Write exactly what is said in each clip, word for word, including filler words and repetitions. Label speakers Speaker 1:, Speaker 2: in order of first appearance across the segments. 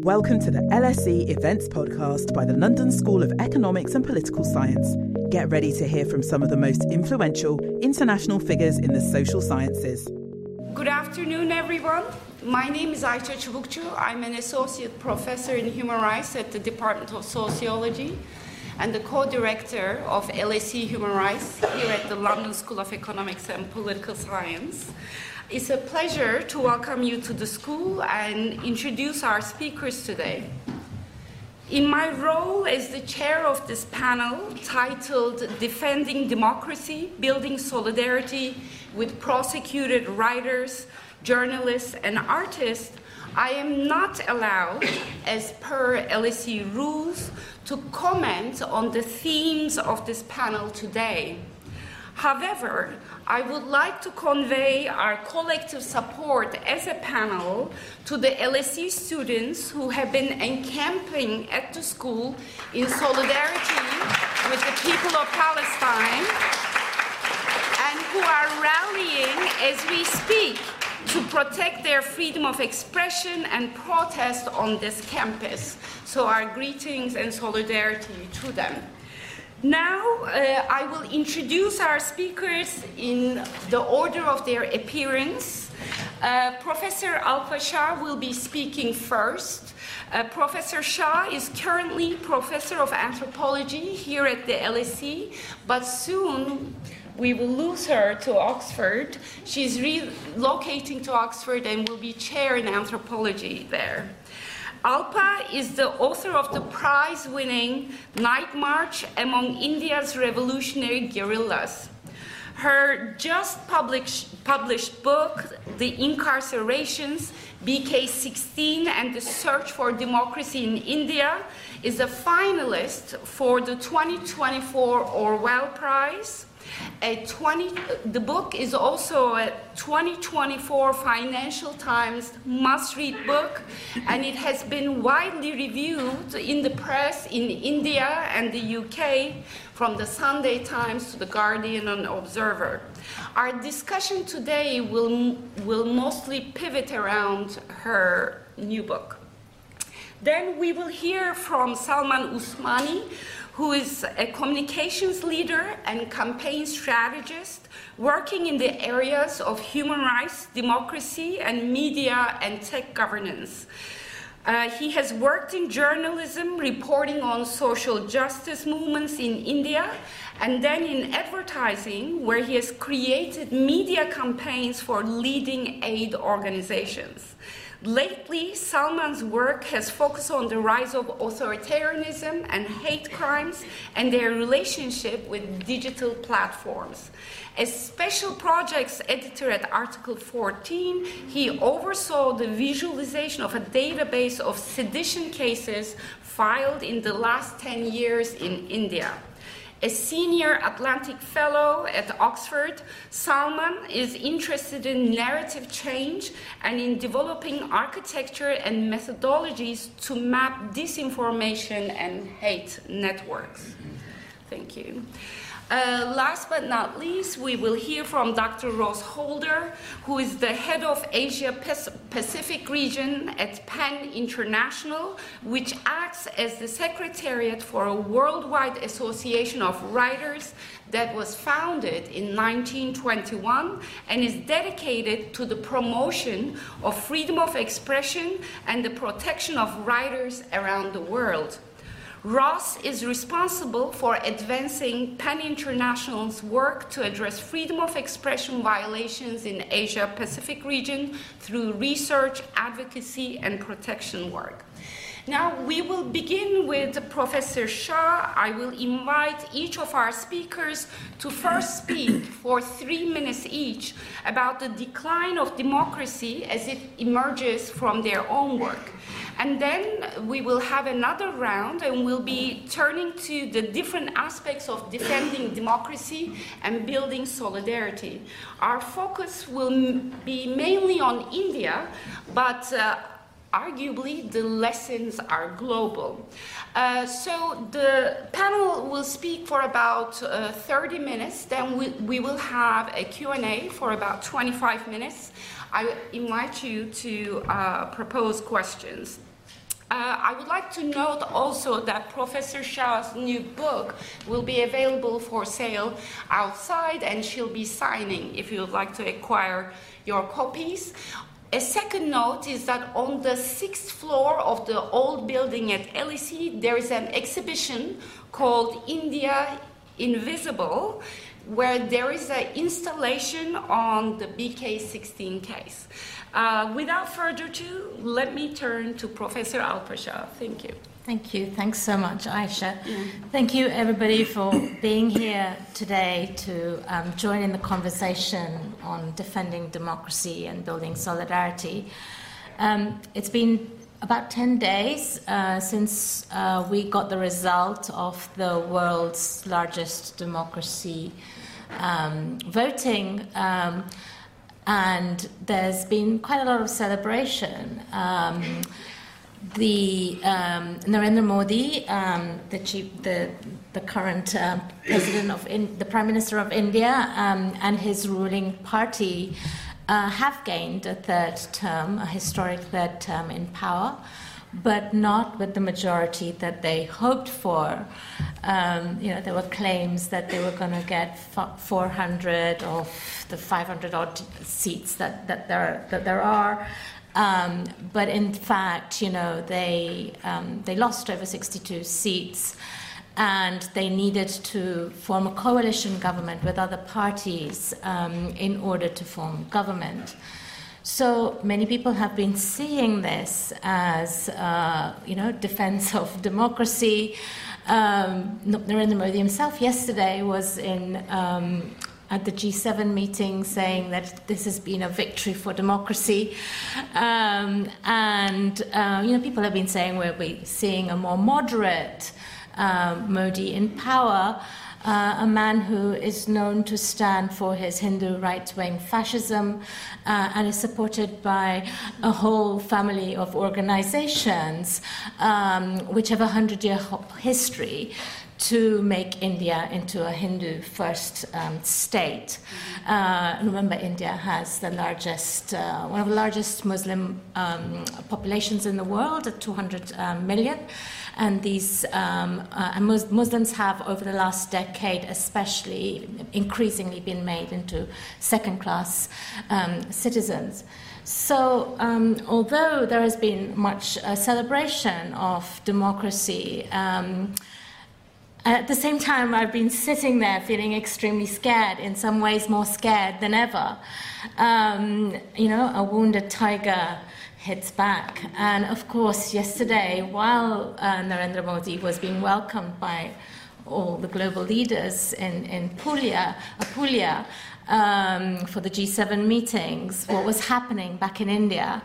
Speaker 1: Welcome to the L S E Events Podcast by the London School of Economics and Political Science. Get ready to hear from some of the most influential international figures in the social sciences.
Speaker 2: Good afternoon, everyone. My name is Ayça Çubukçu. I'm an associate professor in human rights at the Department of Sociology and the co-director of L S E Human Rights here at the London School of Economics and Political Science. It's a pleasure to welcome you to the school and introduce our speakers today. In my role as the chair of this panel titled Defending Democracy, Building Solidarity with Prosecuted Writers, Journalists, and Artists, I am not allowed, as per L S E rules, to comment on the themes of this panel today. However, I would like to convey our collective support as a panel to the L S E students who have been encamping at the school in solidarity with the people of Palestine and who are rallying as we speak to protect their freedom of expression and protest on this campus. So our greetings and solidarity to them. Now, uh, I will introduce our speakers in the order of their appearance. Uh, Professor Alpa Shah will be speaking first. Uh, Professor Shah is currently Professor of Anthropology here at the L S E, but soon we will lose her to Oxford. She's relocating to Oxford and will be chair in anthropology there. Alpa is the author of the prize-winning Night March Among India's Revolutionary Guerrillas. Her just published, published book, The Incarcerations, B K sixteen and the Search for Democracy in India, is a finalist for the twenty twenty-four Orwell Prize. A twenty, the book is also a twenty twenty-four Financial Times must-read book, and it has been widely reviewed in the press in India and the U K, from the Sunday Times to the Guardian and Observer. Our discussion today will, will mostly pivot around her new book. Then we will hear from Salman Usmani, who is a communications leader and campaign strategist working in the areas of human rights, democracy, and media and tech governance. Uh, he has worked in journalism, reporting on social justice movements in India, and then in advertising, where he has created media campaigns for leading aid organizations. Lately, Salman's work has focused on the rise of authoritarianism and hate crimes and their relationship with digital platforms. As special projects editor at Article fourteen, he oversaw the visualization of a database of sedition cases filed in the last ten years in India. A senior Atlantic Fellow at Oxford, Salman is interested in narrative change and in developing architecture and methodologies to map disinformation and hate networks. Thank you. Uh, last but not least, we will hear from Doctor Ross Holder, who is the head of Asia Pacific region at PEN International, which acts as the secretariat for a worldwide association of writers that was founded in nineteen twenty-one and is dedicated to the promotion of freedom of expression and the protection of writers around the world. Ross is responsible for advancing PEN International's work to address freedom of expression violations in Asia-Pacific region through research, advocacy, and protection work. Now, we will begin with Professor Shah. I will invite each of our speakers to first speak for three minutes each about the decline of democracy as it emerges from their own work. And then we will have another round and we'll be turning to the different aspects of defending democracy and building solidarity. Our focus will be mainly on India, but uh, arguably the lessons are global. Uh, so the panel will speak for about uh, thirty minutes, then we, we will have a Q and A for about twenty-five minutes. I invite you to uh, propose questions. Uh, I would like to note also that Professor Shah's new book will be available for sale outside, and she'll be signing if you would like to acquire your copies. A second note is that on the sixth floor of the old building at L E C, there is an exhibition called India Invisible, where there is an installation on the B K sixteen case. Uh, without further ado, let me turn to Professor Alpashah. Thank you.
Speaker 3: Thank you. Thanks so much, Aisha. Mm. Thank you, everybody, for being here today to um, join in the conversation on defending democracy and building solidarity. Um, it's been about ten days uh, since uh, we got the result of the world's largest democracy um, voting. Um, And there's been quite a lot of celebration. Um, the um, Narendra Modi, um, the, chief, the the current um, president of in, the Prime Minister of India, um, and his ruling party uh, have gained a third term, a historic third term in power, but not with the majority that they hoped for. Um, you know, there were claims that they were going to get four hundred of the five hundred odd seats that, that there that there are, um, but in fact, you know, they um, they lost over sixty-two seats, and they needed to form a coalition government with other parties um, in order to form government. So many people have been seeing this as, uh, you know, defense of democracy. Um, Narendra Modi himself yesterday was in um, at the G seven meeting saying that this has been a victory for democracy. Um, and, uh, you know, people have been saying we're seeing a more moderate uh, Modi in power. Uh, a man who is known to stand for his Hindu right-wing fascism uh, and is supported by a whole family of organizations um, which have a hundred-year history to make India into a Hindu-first um, state. Uh, remember, India has the largest, uh, one of the largest Muslim um, populations in the world at two hundred um, million. And these um, uh, and Mus- Muslims have, over the last decade especially, increasingly been made into second-class um, citizens. So um, although there has been much uh, celebration of democracy, um, at the same time, I've been sitting there feeling extremely scared, in some ways more scared than ever. Um, you know, a wounded tiger hits back. And of course, yesterday, while uh, Narendra Modi was being welcomed by all the global leaders in, in Puglia, Apulia, um, for the G seven meetings, what was happening back in India,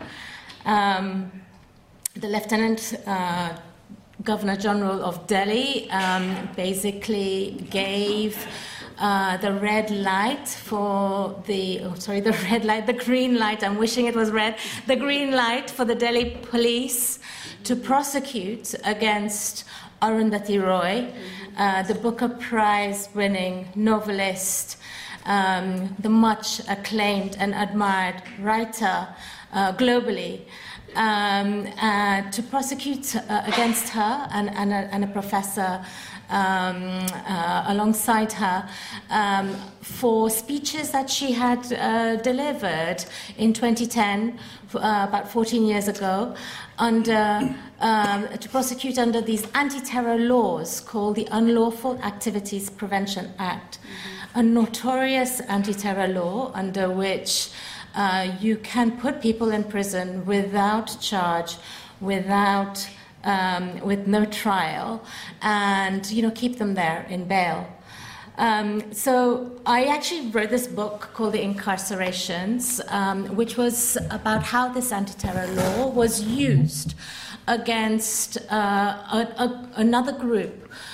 Speaker 3: um, the Lieutenant uh, Governor General of Delhi um, basically gave Uh, the red light for the, oh, sorry, the red light, the green light, I'm wishing it was red, the green light for the Delhi police to prosecute against Arundhati Roy, uh, the Booker Prize-winning novelist, um, the much acclaimed and admired writer uh, globally, um, uh, to prosecute uh, against her and, and, a, and a professor Um, uh, alongside her um, for speeches that she had uh, delivered in twenty ten, uh, about fourteen years ago, under um, to prosecute under these anti-terror laws called the Unlawful Activities Prevention Act, mm-hmm. a notorious anti-terror law under which uh, you can put people in prison without charge, without Um, with no trial, and you know keep them there in bail. Um, so I actually wrote this book called The Incarcerations, um, which was about how this anti-terror law was used against uh, a, a, another group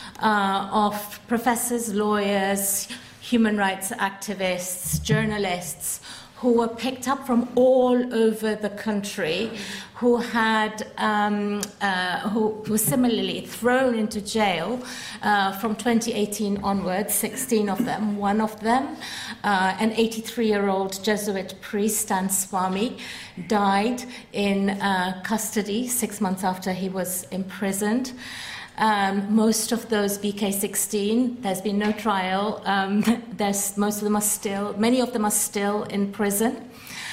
Speaker 3: uh, of professors, lawyers, human rights activists, journalists, who were picked up from all over the country, who had um, uh, who were similarly thrown into jail uh, from twenty eighteen onwards, sixteen of them. One of them, uh, an eighty-three-year-old Jesuit priest, Stan Swami, died in uh, custody six months after he was imprisoned. Um, most of those B K sixteen, there's been no trial. Um, there's, most of them are still, many of them are still in prison.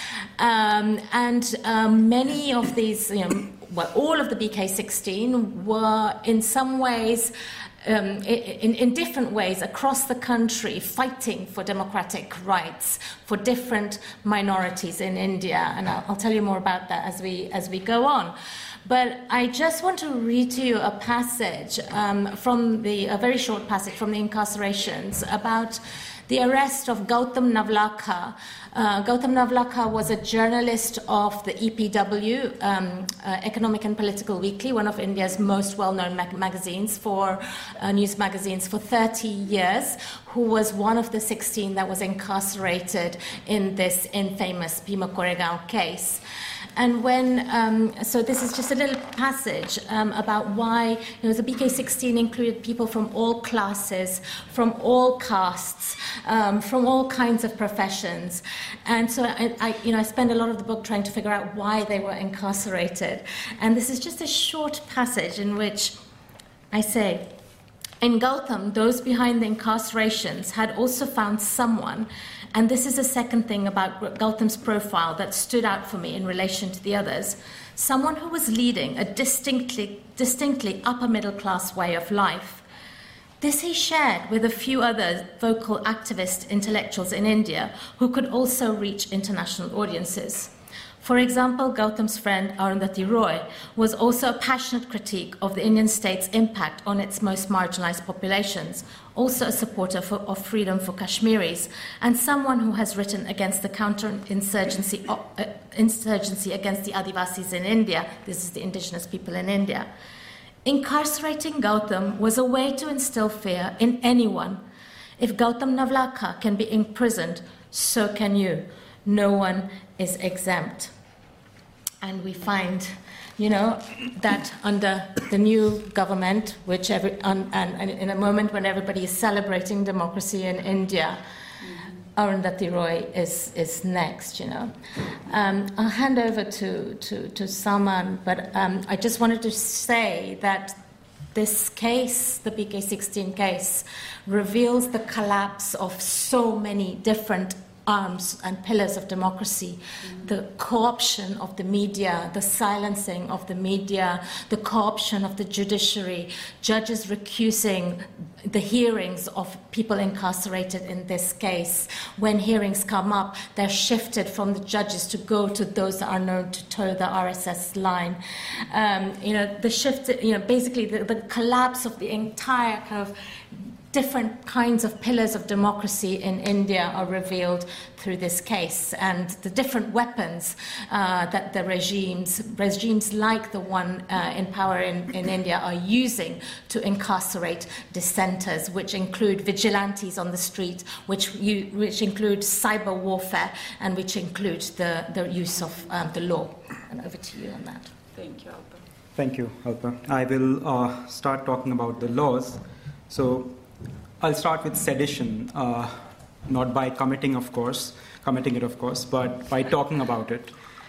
Speaker 3: Um, and um, many of these, you know, well, all of the B K sixteen were in some ways, um, in, in different ways across the country, fighting for democratic rights for different minorities in India. And I'll, I'll tell you more about that as we as we go on. But I just want to read to you a passage um, from the, a very short passage from the incarcerations about the arrest of Gautam Navlakha. Uh, Gautam Navlakha was a journalist of the E P W, um, uh, Economic and Political Weekly, one of India's most well-known mag- magazines for uh, news magazines for thirty years, who was one of the sixteen that was incarcerated in this infamous Bhima Koregaon case. And when, um, so this is just a little passage um, about why, you know, the B K sixteen included people from all classes, from all castes, um, from all kinds of professions. And so I, I, you know, I spend a lot of the book trying to figure out why they were incarcerated. And this is just a short passage in which I say, in Gautam, those behind the incarcerations had also found someone, and this is the second thing about Gautam's profile that stood out for me in relation to the others, someone who was leading a distinctly, distinctly upper middle class way of life. This he shared with a few other vocal activist intellectuals in India who could also reach international audiences. For example, Gautam's friend Arundhati Roy was also a passionate critique of the Indian state's impact on its most marginalized populations, also a supporter for, of freedom for Kashmiris, and someone who has written against the counter-insurgency uh, insurgency against the Adivasis in India. This is the indigenous people in India. Incarcerating Gautam was a way to instill fear in anyone. If Gautam Navlakha can be imprisoned, so can you. No one is exempt. And we find, you know, that under the new government, which every, um, and, and in a moment when everybody is celebrating democracy in India, Arundhati Roy is, is next, you know. Um, I'll hand over to, to, to Salman, but um, I just wanted to say that this case, the B K sixteen case, reveals the collapse of so many different arms and pillars of democracy, mm-hmm. the co-option of the media, the silencing of the media, the co-option of the judiciary, judges recusing the hearings of people incarcerated in this case. When hearings come up, they're shifted from the judges to go to those that are known to toe the R S S line. Um, you know, the shift, you know, basically the, the collapse of the entire kind of different kinds of pillars of democracy in India are revealed through this case, and the different weapons uh, that the regimes, regimes like the one uh, in power in, in India are using to incarcerate dissenters, which include vigilantes on the street, which, you, which include cyber warfare, and which include the, the use of um, the law. And over to you on that.
Speaker 2: Thank you, Alpa.
Speaker 4: Thank you, Alpa. I will uh, start talking about the laws. So I'll start with sedition, uh, not by committing, of course, committing it, of course, but by talking about it.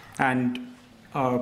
Speaker 4: And uh,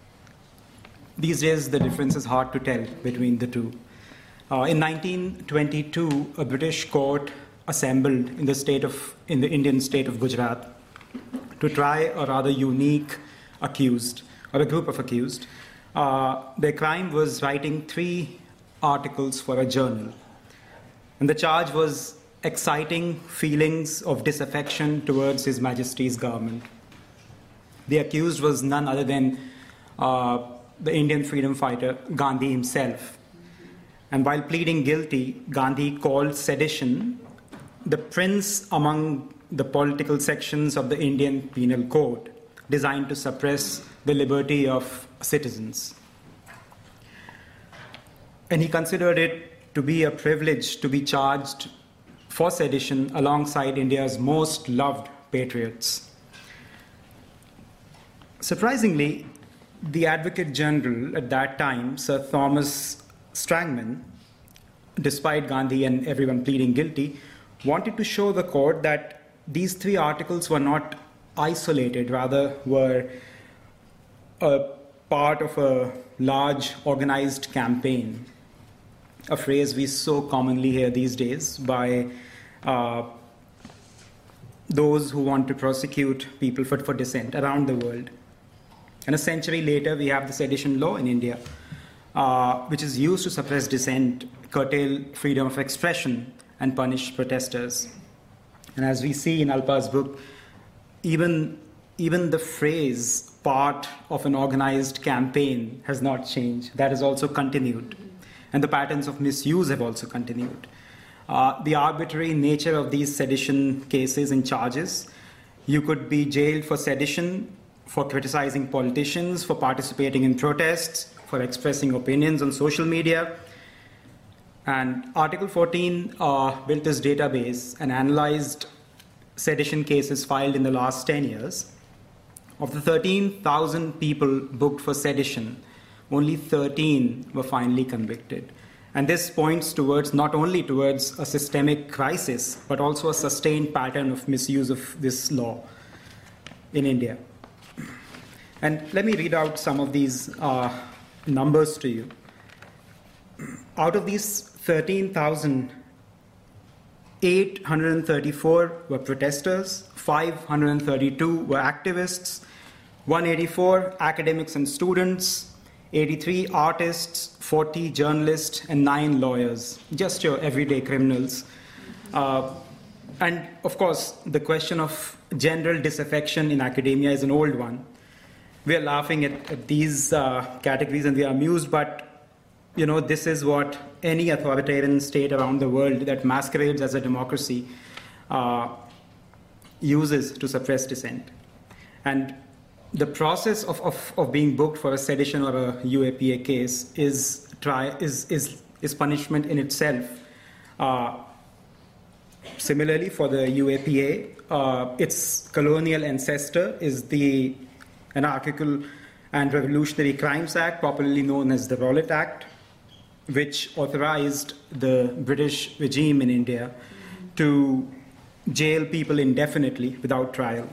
Speaker 4: these days, the difference is hard to tell between the two. Uh, in nineteen twenty-two, a British court assembled in the state of, in the Indian state of Gujarat to try a rather unique accused, or a group of accused. Uh, their crime was writing three articles for a journal. And the charge was exciting feelings of disaffection towards His Majesty's government. The accused was none other than uh, the Indian freedom fighter Gandhi himself. And while pleading guilty, Gandhi called sedition the prince among the political sections of the Indian Penal Code, designed to suppress the liberty of citizens. And he considered it to be a privilege to be charged for sedition alongside India's most loved patriots. surprisingly, the Advocate General at that time, Sir Thomas Strangman, despite Gandhi and everyone pleading guilty, wanted to show the court that these three articles were not isolated, rather were a part of a large organized campaign, a phrase we so commonly hear these days by uh, those who want to prosecute people for, for dissent around the world. And a century later, we have the sedition law in India, uh, which is used to suppress dissent, curtail freedom of expression, and punish protesters. And as we see in Alpa's book, even, even the phrase part of an organized campaign has not changed. That has also continued. And the patterns of misuse have also continued. Uh, the arbitrary nature of these sedition cases and charges, you could be jailed for sedition, for criticizing politicians, for participating in protests, for expressing opinions on social media. And Article fourteen uh, built this database and analyzed sedition cases filed in the last ten years. Of the thirteen thousand people booked for sedition, only thirteen were finally convicted. And this points towards not only towards a systemic crisis, but also a sustained pattern of misuse of this law in India. And let me read out some of these uh, numbers to you. Out of these thirteen thousand, eight hundred thirty-four were protesters, five hundred thirty-two were activists, one hundred eighty-four academics and students, eighty-three artists, forty journalists, and nine lawyers, just your everyday criminals. Uh, and of course, the question of general disaffection in academia is an old one. We are laughing at, at these uh, categories and we are amused, but you know, this is what any authoritarian state around the world that masquerades as a democracy uh, uses to suppress dissent. And the process of, of, of being booked for a sedition or a U A P A case is, try, is, is, is punishment in itself. Uh, similarly, for the U A P A, uh, its colonial ancestor is the Anarchical and Revolutionary Crimes Act, popularly known as the Rowlatt Act, which authorized the British regime in India to jail people indefinitely without trial.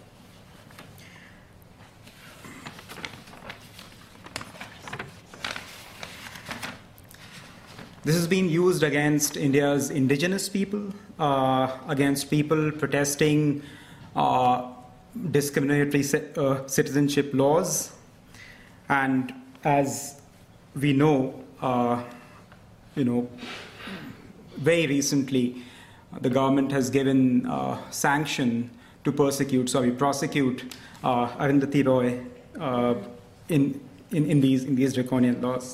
Speaker 4: This has been used against India's indigenous people, uh, against people protesting uh, discriminatory uh, citizenship laws. And as we know, uh, you know, very recently, the government has given uh, sanction to persecute, sorry, prosecute uh, Arundhati Roy uh, in, in, in, these, in these draconian laws.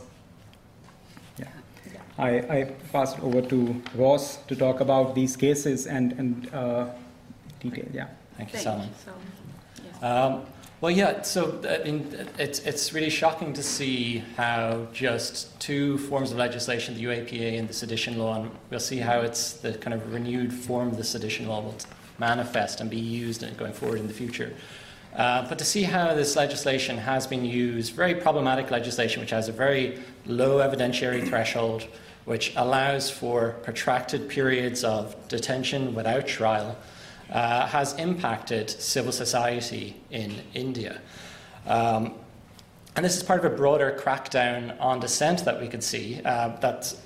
Speaker 4: Yeah. I, I pass it over to Ross to talk about these cases and, and uh, detail. Yeah.
Speaker 5: Thank you,
Speaker 2: Thank
Speaker 5: Salman.
Speaker 2: you. So, yes.
Speaker 5: Um, well, yeah, so I mean, it's, it's really shocking to see how just two forms of legislation, the U A P A and the sedition law, and we'll see how it's the kind of renewed form of the sedition law will manifest and be used going forward in the future. Uh, but to see how this legislation has been used, very problematic legislation which has a very low evidentiary threshold, which allows for protracted periods of detention without trial, Uh, has impacted civil society in India. Um, and this is part of a broader crackdown on dissent that we could see uh, that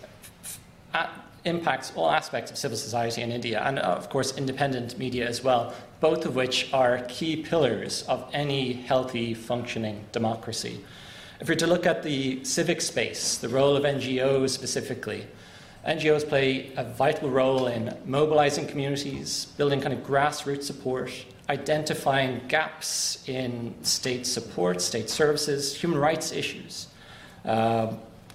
Speaker 5: f- impacts all aspects of civil society in India and, uh, of course, independent media as well, both of which are key pillars of any healthy, functioning democracy. If we're to look at the civic space, the role of N G Os specifically, N G Os play a vital role in mobilizing communities, building kind of grassroots support, identifying gaps in state support, state services, human rights issues, uh,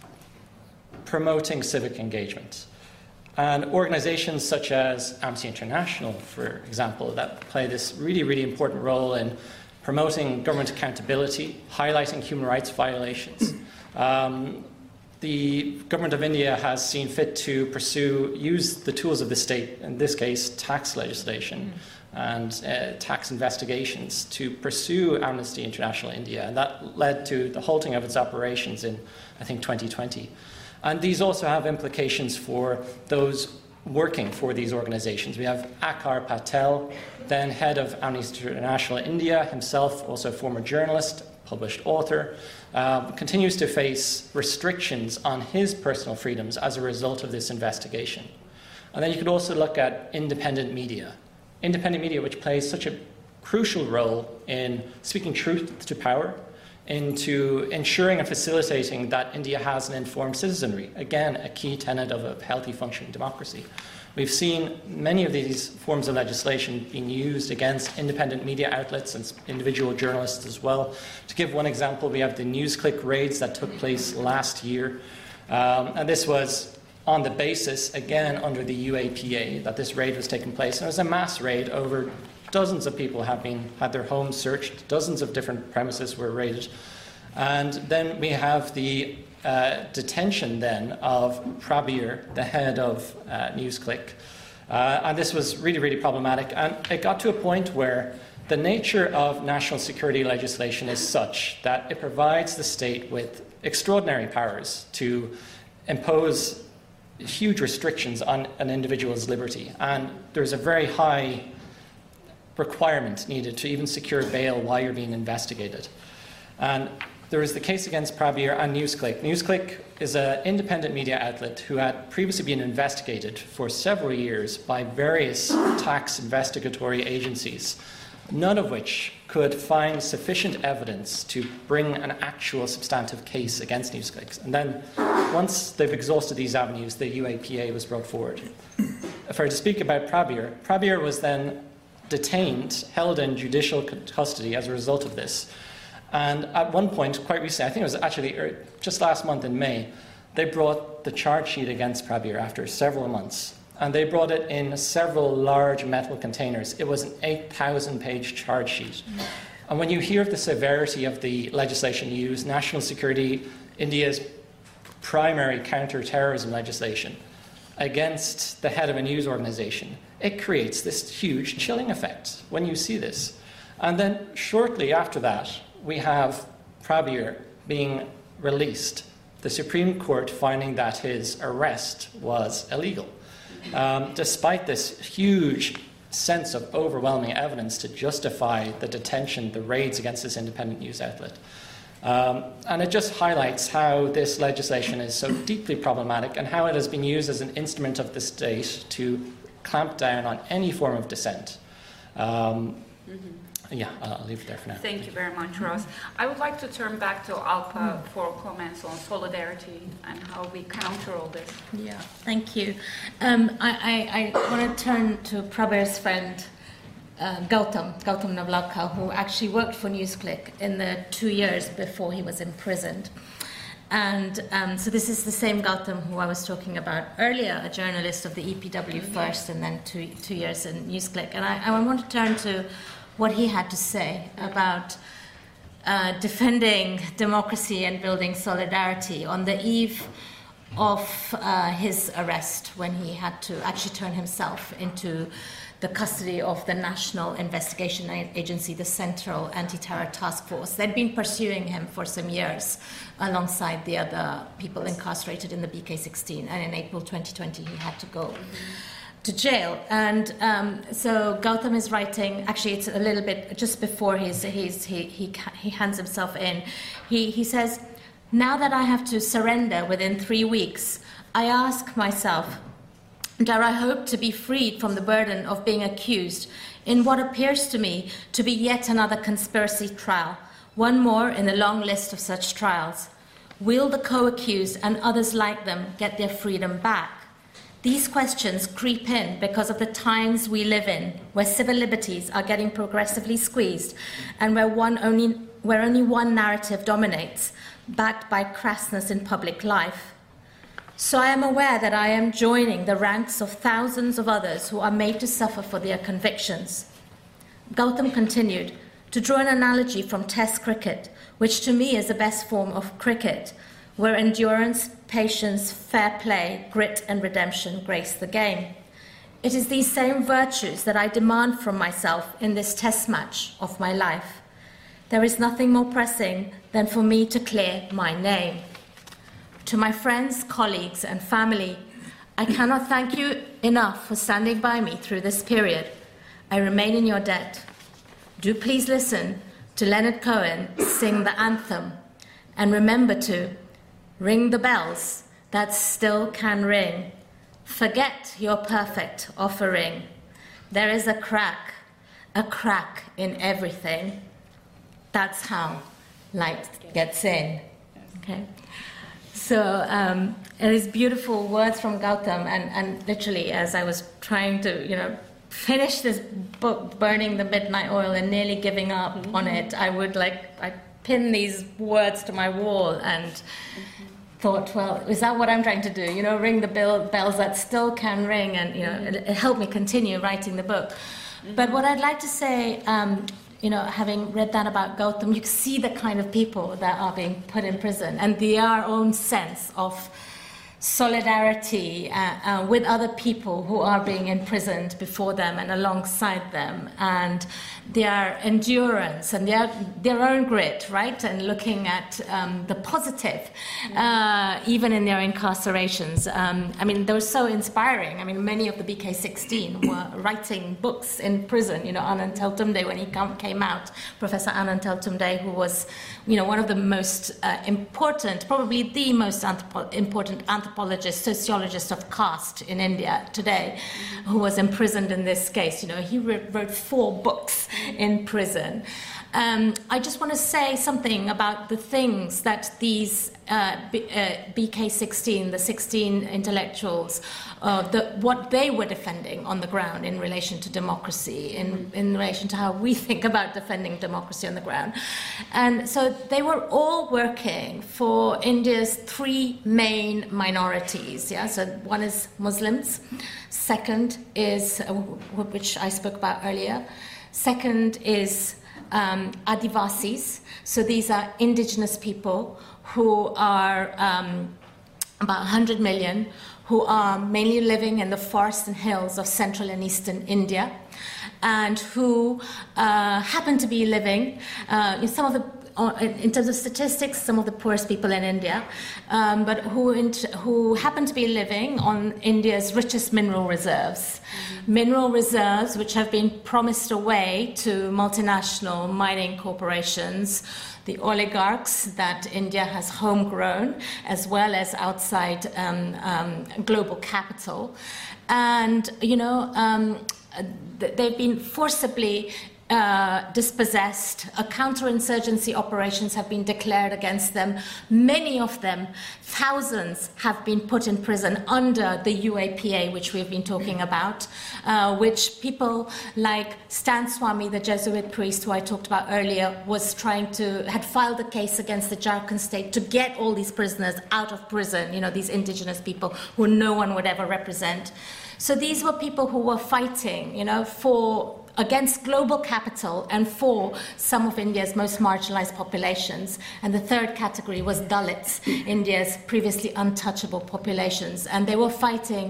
Speaker 5: promoting civic engagement. And organizations such as Amnesty International, for example, that play this really, really important role in promoting government accountability, highlighting human rights violations. Um, The government of India has seen fit to pursue, use the tools of the state, in this case, tax legislation, and uh, tax investigations to pursue Amnesty International India, and that led to the halting of its operations in, I think, twenty twenty. And these also have implications for those working for these organizations. We have Akar Patel, then head of Amnesty International India, himself also a former journalist, published author, uh, continues to face restrictions on his personal freedoms as a result of this investigation. And then you could also look at independent media. Independent media, which plays such a crucial role in speaking truth to power, into ensuring and facilitating that India has an informed citizenry. Again, a key tenet of a healthy functioning democracy. We've seen many of these forms of legislation being used against independent media outlets and individual journalists as well. To give one example, we have the NewsClick raids that took place last year. Um, and this was on the basis, again, under the U A P A, that this raid was taking place. And it was a mass raid. Over dozens of people have been, had their homes searched. Dozens of different premises were raided. And then we have the uh, detention then of Prabir, the head of uh, NewsClick. Uh, and this was really, really problematic. And it got to a point where the nature of national security legislation is such that it provides the state with extraordinary powers to impose huge restrictions on an individual's liberty. And there's a very high requirement needed to even secure bail while you're being investigated. And there is the case against Prabir and NewsClick. NewsClick is an independent media outlet who had previously been investigated for several years by various tax investigatory agencies, none of which could find sufficient evidence to bring an actual substantive case against NewsClick. And then, once they've exhausted these avenues, the U A P A was brought forward. If I were to speak about Prabir, Prabir was then detained, held in judicial custody as a result of this. And at one point, quite recently, I think it was actually just last month in May, they brought the charge sheet against Prabir after several months. And they brought it in several large metal containers. It was an eight thousand page charge sheet. And when you hear of the severity of the legislation used, national security, India's primary counter-terrorism legislation, against the head of a news organization, it creates this huge chilling effect when you see this. And then shortly after that, we have Prabir being released, the Supreme Court finding that his arrest was illegal, um, despite this huge sense of overwhelming evidence to justify the detention, the raids against this independent news outlet. Um, and it just highlights how this legislation is so deeply problematic and how it has been used as an instrument of the state to clamp down on any form of dissent. Um, mm-hmm. Yeah, I'll leave it there for now.
Speaker 2: Thank you very much, Ross. I would like to turn back to Alpa for comments on solidarity and how we counter all this.
Speaker 3: Yeah, thank you. Um, I, I, I want to turn to Prabir's friend, uh, Gautam, Gautam Navlakha, who actually worked for NewsClick in the two years before he was imprisoned. And um, so this is the same Gautam who I was talking about earlier, a journalist of the E P W first and then two, two years in NewsClick. And I, I want to turn to what he had to say about uh, defending democracy and building solidarity on the eve of uh, his arrest, when he had to actually turn himself into the custody of the National Investigation Agency, the Central Anti-Terror Task Force. They'd been pursuing him for some years alongside the other people incarcerated in the B K sixteen, and in April twenty twenty he had to go to jail. And um, so Gautam is writing, actually it's a little bit just before he's, he's, he, he, he hands himself in. He, he says, "Now that I have to surrender within three weeks, I ask myself, dare I hope to be freed from the burden of being accused in what appears to me to be yet another conspiracy trial, one more in the long list of such trials? Will the co-accused and others like them get their freedom back? These questions creep in because of the times we live in, where civil liberties are getting progressively squeezed and where, one only, where only one narrative dominates, backed by crassness in public life. So I am aware that I am joining the ranks of thousands of others who are made to suffer for their convictions." Gautam continued, to draw an analogy from Test cricket, which to me is the best form of cricket, where endurance, patience, fair play, grit and redemption grace the game. it is these same virtues that I demand from myself in this test match of my life. There is nothing more pressing than for me to clear my name. To my friends, colleagues, and family, I cannot thank you enough for standing by me through this period. I remain in your debt. Do please listen to Leonard Cohen sing the anthem, and remember to ring the bells that still can ring. Forget your perfect offering. There is a crack, a crack in everything. That's how light gets in. Okay. So um, it is beautiful words from Gautam, and, and literally, as I was trying to, you know, finish this book, Burning the Midnight Oil, and nearly giving up mm-hmm. on it, I would like I pin these words to my wall and mm-hmm. thought, well, is that what I'm trying to do? You know, ring the bell, bells that still can ring, and you know, mm-hmm. it, it helped me continue writing the book. Mm-hmm. But what I'd like to say. Um, You know, having read that about Gautam, you can see the kind of people that are being put in prison, and their own sense of solidarity uh, uh, with other people who are being imprisoned before them and alongside them, and their endurance and their their own grit, right? And looking at um, the positive, uh, even in their incarcerations. Um, I mean, they were so inspiring. I mean, many of the B K sixteen were writing books in prison. You know, Anand Teltumde, when he come, came out, Professor Anand Teltumde, who was, you know, one of the most uh, important, probably the most anthropo- important anthropologist, sociologist of caste in India today, who was imprisoned in this case. You know, he wrote four books in prison. Um, I just want to say something about the things that these uh, B, uh, B K sixteen, the sixteen intellectuals, uh, the, what they were defending on the ground in relation to democracy, in, in relation to how we think about defending democracy on the ground. And so they were all working for India's three main minorities. Yeah? So one is Muslims, second is, uh, which I spoke about earlier, second is Um, Adivasis. So these are indigenous people who are um, about one hundred million, who are mainly living in the forests and hills of central and eastern India, and who uh, happen to be living uh, in some of the in terms of statistics, some of the poorest people in India, um, but who int- who happen to be living on India's richest mineral reserves. Mm-hmm. Mineral reserves which have been promised away to multinational mining corporations, the oligarchs that India has homegrown, as well as outside um, um, global capital. And, you know, um, they've been forcibly Uh, dispossessed. Uh, counterinsurgency operations have been declared against them. Many of them, thousands, have been put in prison under the U A P A, which we've been talking about, uh, which people like Stan Swami, the Jesuit priest who I talked about earlier, was trying to, had filed a case against the Jharkhand state to get all these prisoners out of prison, you know, these indigenous people who no one would ever represent. So these were people who were fighting, you know, for against global capital and for some of India's most marginalized populations. And the third category was Dalits, India's previously untouchable populations. And they were fighting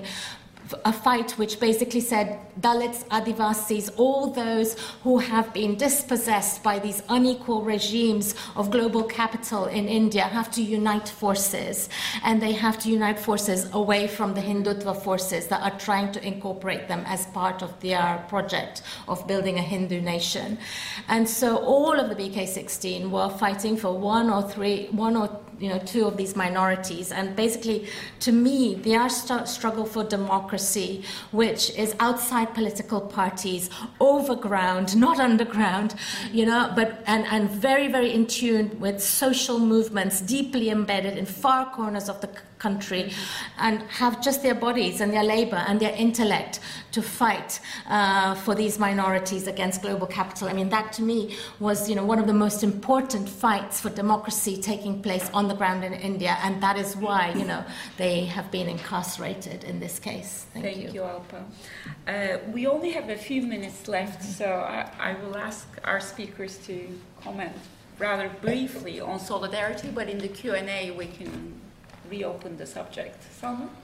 Speaker 3: a fight which basically said Dalits, Adivasis, all those who have been dispossessed by these unequal regimes of global capital in India have to unite forces, and they have to unite forces away from the Hindutva forces that are trying to incorporate them as part of their project of building a Hindu nation. And so all of the B K sixteen were fighting for one or three, one or you know, two of these minorities. And basically, to me, their st- struggle for democracy, which is outside political parties, overground, not underground, you know, but and, and very, very in tune with social movements, deeply embedded in far corners of the c- country, and have just their bodies and their labor and their intellect to fight uh, for these minorities against global capital. I mean, that to me was, you know, one of the most important fights for democracy taking place on the ground in India, and that is why, you know, they have been incarcerated in this case. Thank,
Speaker 6: Thank
Speaker 3: you.
Speaker 6: you, Alpa. Uh, we only have a few minutes left, so I, I will ask our speakers to comment rather briefly on solidarity, but in the Q and A we can reopen the subject. Salma?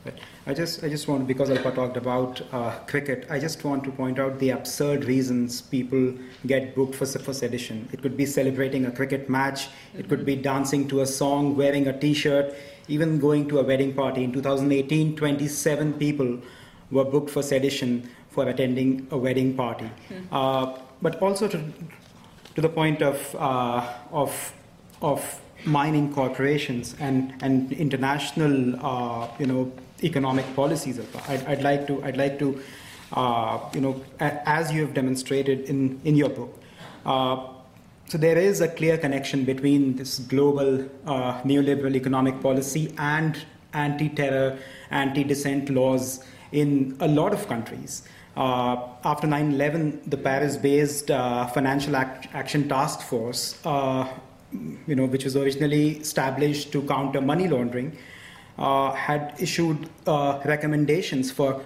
Speaker 4: But I just, I just want, because Alpa talked about uh, cricket, I just want to point out the absurd reasons people get booked for, for sedition. It could be celebrating a cricket match, it could be dancing to a song, wearing a t-shirt, even going to a wedding party. In two thousand eighteen, twenty-seven people were booked for sedition for attending a wedding party. Mm-hmm. uh, but also to, to the point of, uh, of, of mining corporations and, and international, uh, you know, economic policies. I'd, I'd like to, I'd like to, uh, you know, a, as you have demonstrated in, in your book. Uh, so there is a clear connection between this global uh, neoliberal economic policy and anti-terror, anti-dissent laws in a lot of countries. Uh, after nine eleven, the Paris-based uh, Financial Act- Action Task Force, uh, you know, which was originally established to counter money laundering, uh, had issued uh, recommendations for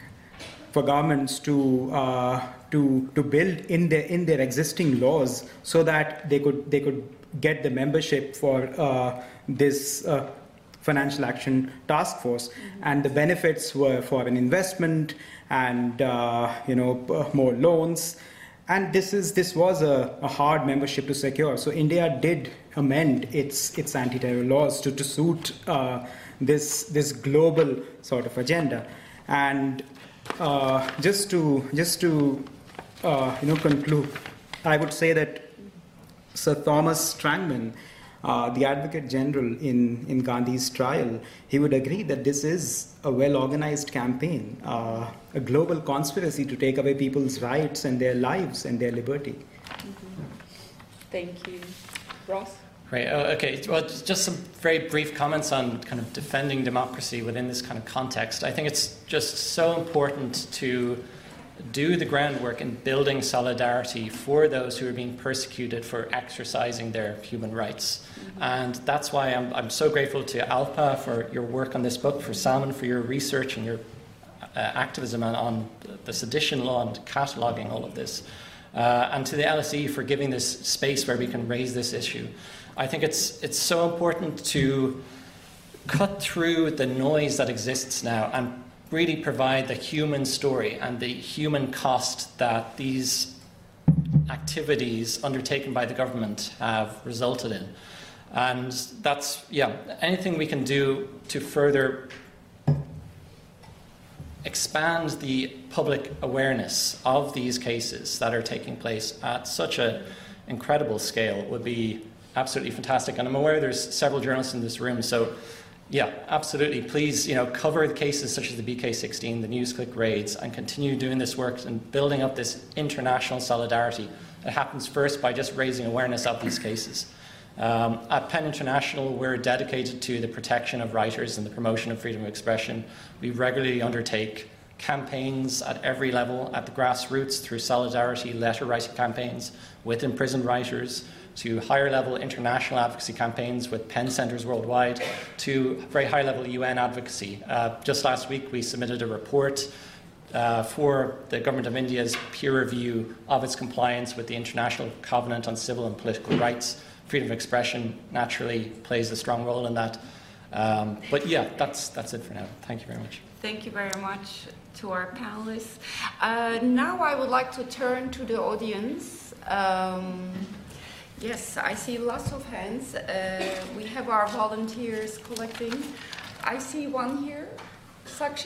Speaker 4: for governments to uh, to to build in their in their existing laws so that they could they could get the membership for uh, this uh, Financial Action Task Force, mm-hmm. and the benefits were for an investment and uh, you know more loans. And this is this was a, a hard membership to secure. So India did amend its its anti-terror laws to, to suit uh, this this global sort of agenda. And uh, just to just to uh, you know conclude, I would say that Sir Thomas Strangman, uh, the Advocate General in, in Gandhi's trial, he would agree that this is a well-organized campaign, uh, a global conspiracy to take away people's rights and their lives and their liberty.
Speaker 6: Mm-hmm. Thank you. Ross?
Speaker 5: Right. Oh, okay. Well, just some very brief comments on kind of defending democracy within this kind of context. I think it's just so important to do the groundwork in building solidarity for those who are being persecuted for exercising their human rights. Mm-hmm. And that's why I'm, I'm so grateful to Alpa for your work on this book, for Salman for your research and your uh, activism on, on the sedition law and cataloguing all of this, uh, and to the L S E for giving this space where we can raise this issue. I think it's it's so important to cut through the noise that exists now and really provide the human story and the human cost that these activities undertaken by the government have resulted in. And that's, yeah, anything we can do to further expand the public awareness of these cases that are taking place at such an incredible scale would be absolutely fantastic. And I'm aware there's several journalists in this room, so yeah, absolutely. Please, you know, cover the cases such as the B K sixteen, the NewsClick raids, and continue doing this work and building up this international solidarity. It happens first by just raising awareness of these cases. Um, at PEN International, we're dedicated to the protection of writers and the promotion of freedom of expression. We regularly undertake campaigns at every level, at the grassroots, through solidarity letter writing campaigns with imprisoned writers, to higher-level international advocacy campaigns with PEN centres worldwide, to very high-level U N advocacy. Uh, just last week, we submitted a report uh, for the Government of India's peer review of its compliance with the International Covenant on Civil and Political Rights. Freedom of expression naturally plays a strong role in that. Um, but yeah, that's, that's it for now. Thank you very much.
Speaker 2: Thank you very much to our panelists. Uh, now I would like to turn to the audience. Um, Yes, I see lots of hands. Uh, we have our volunteers collecting. I see one here. Sakshi?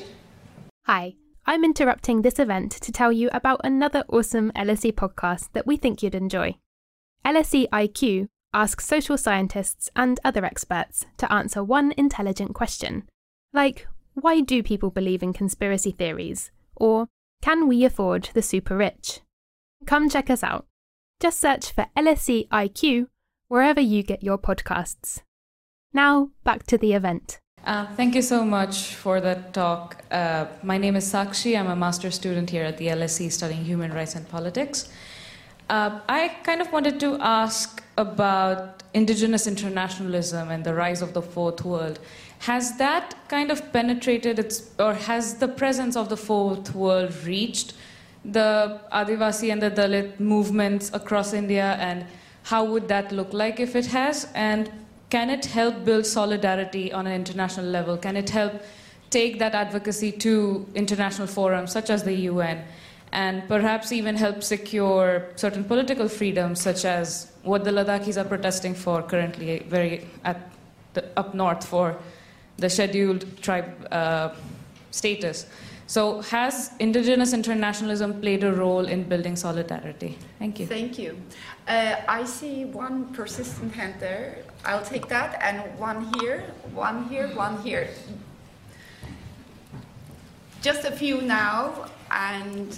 Speaker 7: Hi, I'm interrupting this event to tell you about another awesome L S E podcast that we think you'd enjoy. L S E I Q asks social scientists and other experts to answer one intelligent question, like, why do people believe in conspiracy theories? Or, can we afford the super rich? Come check us out. Just search for L S E I Q wherever you get your podcasts. Now, back to the event.
Speaker 8: Uh, thank you so much for that talk. Uh, my name is Sakshi. I'm a master's student here at the L S E studying human rights and politics. Uh, I kind of wanted to ask about indigenous internationalism and the rise of the fourth world. Has that kind of penetrated, its, or has the presence of the fourth world reached the Adivasi and the Dalit movements across India, and how would that look like if it has? And can it help build solidarity on an international level? Can it help take that advocacy to international forums such as the U N, and perhaps even help secure certain political freedoms, such as what the Ladakhis are protesting for currently, very at the, up north for the scheduled tribe uh, status. So has indigenous internationalism played a role in building solidarity? Thank you.
Speaker 2: Thank you. Uh, I see one persistent hand there. I'll take that, and one here, one here, one here. Just a few now, and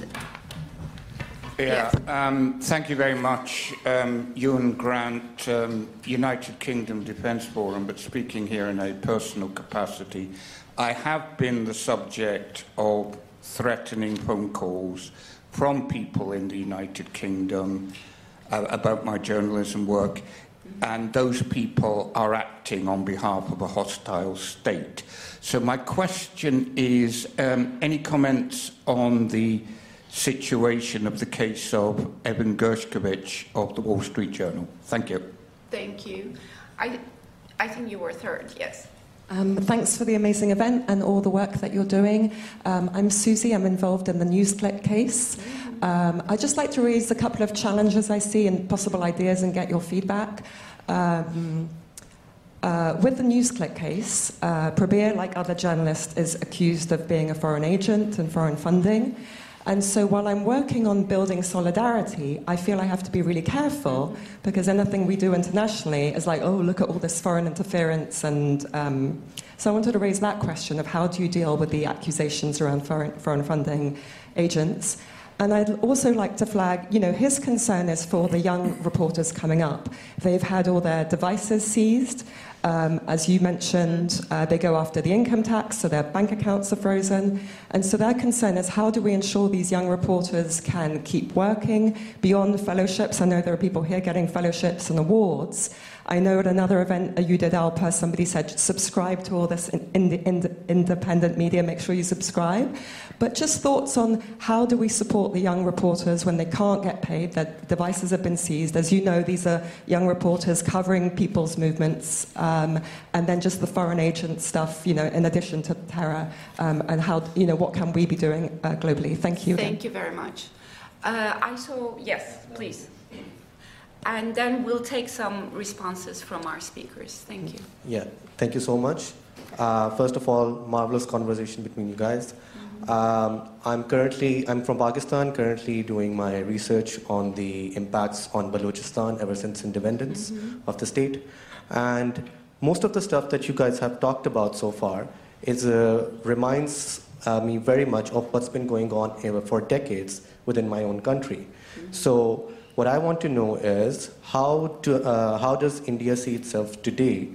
Speaker 9: yeah.
Speaker 2: Yes.
Speaker 9: Um, thank you very much, um, Ewan Grant, um, United Kingdom Defence Forum, but speaking here in a personal capacity. I have been the subject of threatening phone calls from people in the United Kingdom uh, about my journalism work, and those people are acting on behalf of a hostile state. So my question is, um, any comments on the situation of the case of Evan Gershkovich of the Wall Street Journal? Thank you.
Speaker 2: Thank you. I, I think you were third, yes.
Speaker 10: Um, thanks for the amazing event and all the work that you're doing. Um, I'm Susie, I'm involved in the NewsClick case. Um, I'd just like to raise a couple of challenges I see and possible ideas and get your feedback. Um, uh, with the NewsClick case, uh, Prabir, like other journalists, is accused of being a foreign agent and foreign funding. And so while I'm working on building solidarity, I feel I have to be really careful, because anything we do internationally is like, oh, look at all this foreign interference. And um, so I wanted to raise that question of how do you deal with the accusations around foreign, foreign funding agents. And I'd also like to flag, you know, his concern is for the young reporters coming up. They've had all their devices seized. Um, as you mentioned, uh, they go after the income tax, so their bank accounts are frozen. And so their concern is, how do we ensure these young reporters can keep working beyond fellowships? I know there are people here getting fellowships and awards. I know at another event, you did Alpa, somebody said, subscribe to all this in, in, in, independent media, make sure you subscribe. But just thoughts on how do we support the young reporters when they can't get paid, their devices have been seized. As you know, these are young reporters covering people's movements, um, and then just the foreign agent stuff, you know, in addition to terror, um, and how, you know, what can we be doing uh, globally? Thank you.
Speaker 2: Thank you very much. Uh, I saw, yes, please. And then we'll take some responses from our speakers. Thank you.
Speaker 11: Yeah, thank you so much. Uh, first of all, marvelous conversation between you guys. Mm-hmm. um, I'm currently, I'm from Pakistan, currently doing my research on the impacts on Balochistan ever since independence mm-hmm. of the state. And most of the stuff that you guys have talked about so far is uh, reminds uh, me very much of what's been going on for decades within my own country. Mm-hmm. So what I want to know is, how, to, uh, how does India see itself today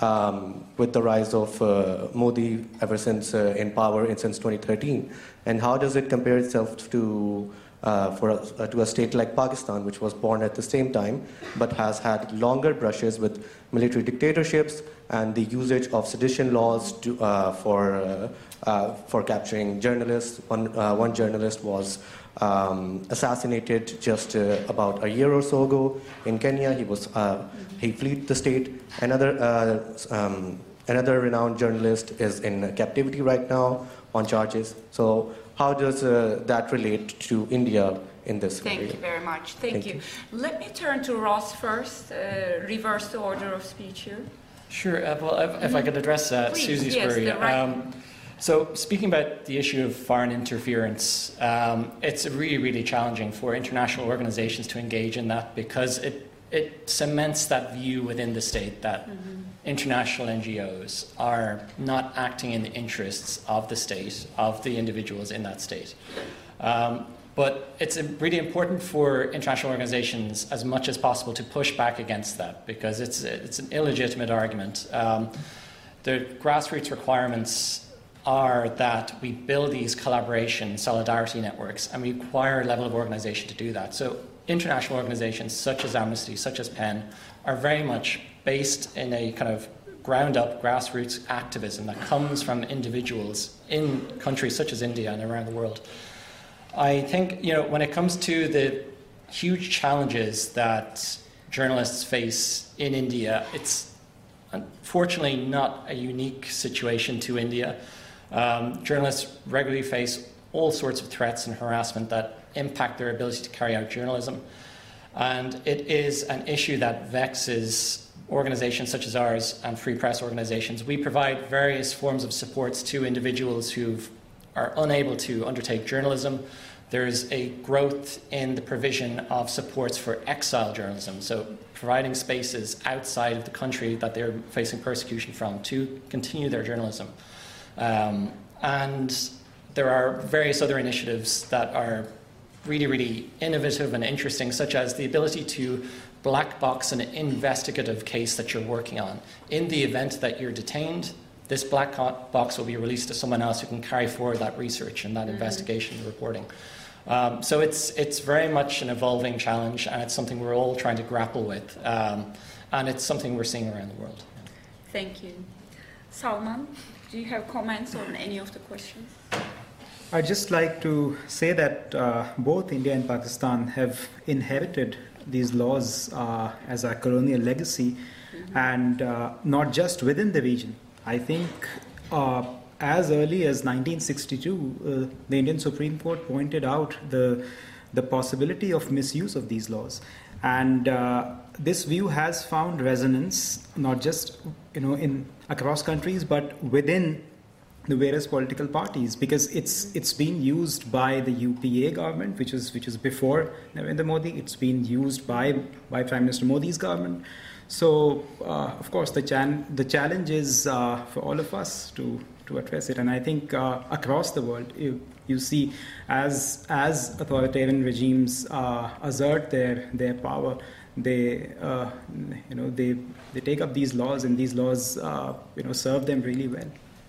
Speaker 11: um, with the rise of uh, Modi ever since uh, in power in, since twenty thirteen? And how does it compare itself to, uh, for a, uh, to a state like Pakistan, which was born at the same time, but has had longer brushes with military dictatorships and the usage of sedition laws to, uh, for, uh, uh, for capturing journalists? One, uh, one journalist was Um, assassinated just uh, about a year or so ago in Kenya. He was uh, he fled the state. Another uh, um, another renowned journalist is in captivity right now on charges. So how does uh, that relate to India in this
Speaker 2: Thank
Speaker 11: area?
Speaker 2: you very much. Thank,
Speaker 11: Thank
Speaker 2: you.
Speaker 11: you.
Speaker 2: Let me turn to Ross first. Uh, reverse the order of speech here.
Speaker 5: Sure. Uh, well, if, if I could address uh,
Speaker 2: Please,
Speaker 5: Susie's
Speaker 2: yes,
Speaker 5: query.
Speaker 2: the right-
Speaker 5: Um, So, speaking about the issue of foreign interference, um, it's really, really challenging for international organizations to engage in that, because it, it cements that view within the state that mm-hmm. international N G Os are not acting in the interests of the state, of the individuals in that state. Um, but it's really important for international organizations as much as possible to push back against that, because it's, it's an illegitimate argument. Um, the grassroots requirements are that we build these collaboration, solidarity networks, and we require a level of organization to do that. So international organizations such as Amnesty, such as PEN, are very much based in a kind of ground-up grassroots activism that comes from individuals in countries such as India and around the world. I think, you know, when it comes to the huge challenges that journalists face in India, it's unfortunately not a unique situation to India. Um, journalists regularly face all sorts of threats and harassment that impact their ability to carry out journalism. And it is an issue that vexes organizations such as ours and free press organizations. We provide various forms of supports to individuals who are unable to undertake journalism. There's a growth in the provision of supports for exile journalism, so providing spaces outside of the country that they're facing persecution from to continue their journalism. Um, and there are various other initiatives that are really, really innovative and interesting, such as the ability to black box an investigative case that you're working on. In the event that you're detained, this black box will be released to someone else who can carry forward that research and that mm-hmm. investigation and reporting. Um, so it's it's very much an evolving challenge, and it's something we're all trying to grapple with, um, and it's something we're seeing around the world.
Speaker 6: Thank you. Salman, do you have comments on any of the questions?
Speaker 4: I'd just like to say that uh, both India and Pakistan have inherited these laws uh, as a colonial legacy, mm-hmm. and uh, not just within the region. I think uh, as early as nineteen sixty-two, uh, the Indian Supreme Court pointed out the the possibility of misuse of these laws, and uh, this view has found resonance not just you know in across countries but within the various political parties, because it's it's been used by the U P A government, which is which is before Narendra Modi. It's been used by by Prime Minister Modi's government. So uh, of course the chan- the challenge is uh, for all of us to to address it, and I think uh, across the world you, you see as as authoritarian regimes uh, assert their their power, they uh, you know they they take up these laws, and these laws uh, you know serve them really well.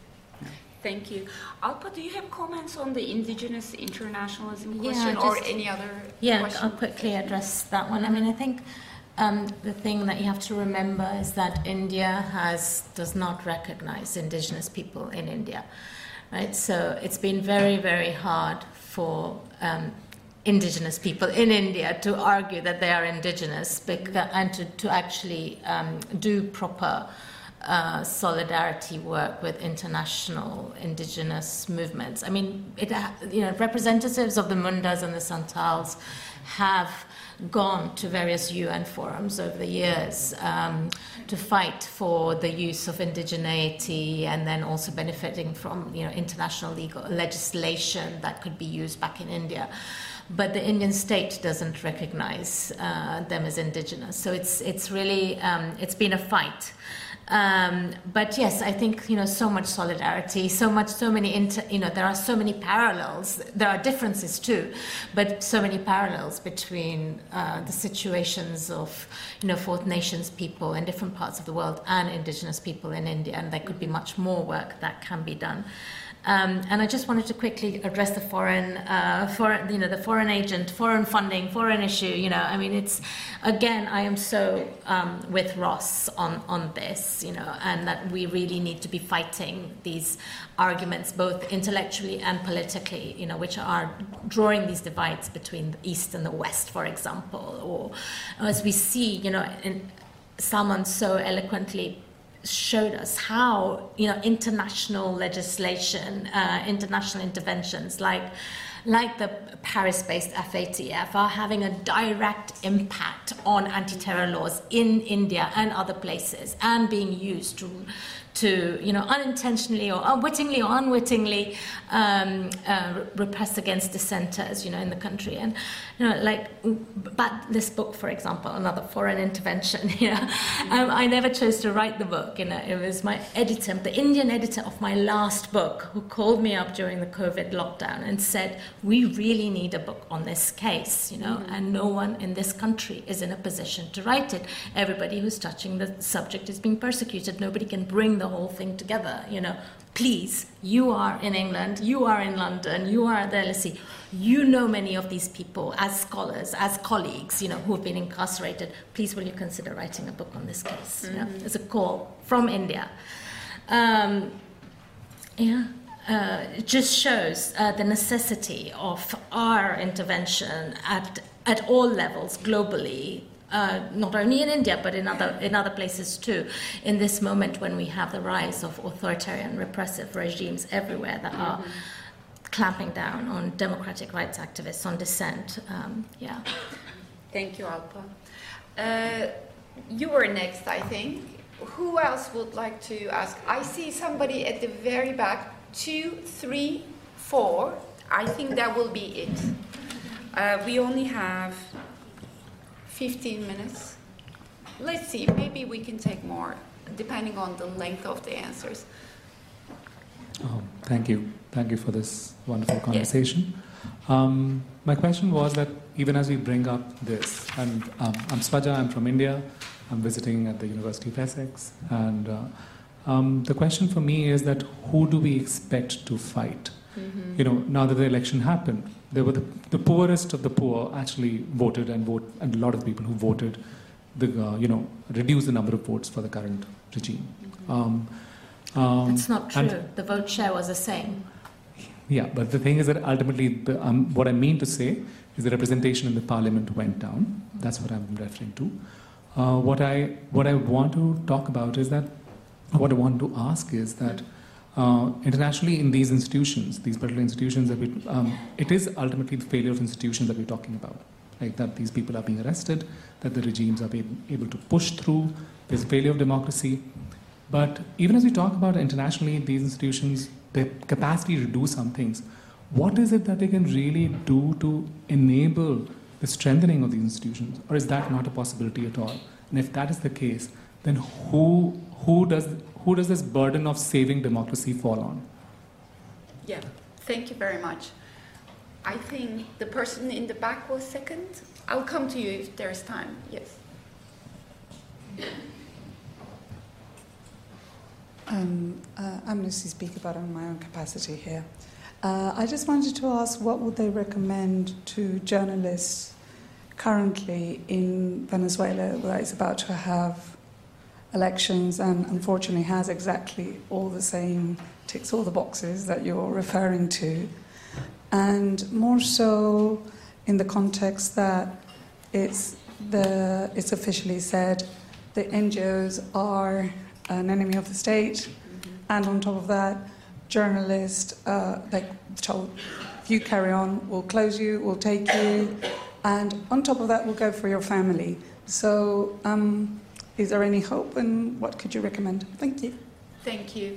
Speaker 6: Thank you. Alpa, do you have comments on the indigenous internationalism question,
Speaker 3: yeah, just,
Speaker 6: or any other
Speaker 3: yeah,
Speaker 6: question?
Speaker 3: I'll quickly address that one. I mean, I think um, the thing that you have to remember is that India has does not recognize indigenous people in India, right? So it's been very, very hard for um, indigenous people in India to argue that they are indigenous because, and to, to actually um, do proper Uh, solidarity work with international indigenous movements. I mean, it, you know, representatives of the Mundas and the Santals have gone to various U N forums over the years um, to fight for the use of indigeneity, and then also benefiting from you know international legal legislation that could be used back in India. But the Indian state doesn't recognize uh, them as indigenous. So it's it's really um, it's been a fight. Um, but yes, I think you know so much solidarity, so much, so many. Inter, you know, there are so many parallels. There are differences too, but so many parallels between uh, the situations of you know Fourth Nations people in different parts of the world and indigenous people in India, and there could be much more work that can be done. Um, and I just wanted to quickly address the foreign, uh, foreign, you know, the foreign agent, foreign funding, foreign issue. You know, I mean, it's again, I am so um, with Ross on on this, you know, and that we really need to be fighting these arguments, both intellectually and politically, you know, which are drawing these divides between the East and the West, for example, or as we see, you know, in, Salman so eloquently showed us how you know international legislation, uh, international interventions like like the Paris-based F A T F are having a direct impact on anti-terror laws in India and other places, and being used to to you know unintentionally or unwittingly or unwittingly um, uh, repress against dissenters you know in the country. And you know like but this book, for example, another foreign intervention, you know um, I never chose to write the book. You know it was my editor, the Indian editor of my last book, who called me up during the COVID lockdown and said, we really need a book on this case, you know mm-hmm. and no one in this country is in a position to write it. Everybody who's touching the subject is being persecuted. Nobody can bring the whole thing together, you know. Please, you are in England, you are in London, you are at the L S E. You know many of these people as scholars, as colleagues, you know, who have been incarcerated. Please, will you consider writing a book on this case? Mm-hmm. You know, it's a call from India. Um, yeah. Uh, it just shows uh, the necessity of our intervention at at all levels globally uh, not only in India, but in other, in other places too, in this moment when we have the rise of authoritarian repressive regimes everywhere that are mm-hmm. clamping down on democratic rights activists, on dissent. Um, yeah.
Speaker 2: Thank you, Alpa. Uh, you were next, I think. Who else would like to ask? I see somebody at the very back. Two, three, four. I think that will be it.
Speaker 6: Uh, we only have
Speaker 2: fifteen minutes. Let's see, maybe we can take more, depending on the length of the answers.
Speaker 12: Oh, thank you. Thank you for this wonderful conversation. Yes. Um, my question was that even as we bring up this, and um, I'm Swaja, I'm from India, I'm visiting at the University of Essex, and uh, um, the question for me is that who do we expect to fight? Mm-hmm. You know, now that the election happened, there were the, the poorest of the poor actually voted, and vote, and a lot of the people who voted, the uh, you know, reduced the number of votes for the current regime. Mm-hmm. Um, um,
Speaker 3: That's not true. The vote share was the same.
Speaker 12: Yeah, but the thing is that ultimately, the, um, what I mean to say is the representation in the parliament went down. That's what I'm referring to. Uh, what I what I want to talk about is that, what I want to ask is that uh, internationally in these institutions, these particular institutions, that we, um, it is ultimately the failure of institutions that we're talking about. Like that these people are being arrested, that the regimes are being able to push through, there's a failure of democracy. But even as we talk about internationally, these institutions, their capacity to do some things, what is it that they can really do to enable the strengthening of these institutions? Or is that not a possibility at all? And if that is the case, then who who does who does this burden of saving democracy fall on?
Speaker 2: Yeah, thank you very much. I think the person in the back was second. I'll come to you if there's time. Yes.
Speaker 13: Um, uh, I'm Lucy Speaker, but in my own capacity here. Uh, I just wanted to ask, what would they recommend to journalists currently in Venezuela that is about to have elections and unfortunately has exactly all the same, ticks all the boxes that you're referring to, and more so in the context that it's the it's officially said the N G Os are an enemy of the state, mm-hmm. and on top of that, journalists, uh, like told, if you carry on, we'll close you, we'll take you, and on top of that, we'll go for your family. So, um, is there any hope, and what could you recommend? Thank you.
Speaker 2: Thank you.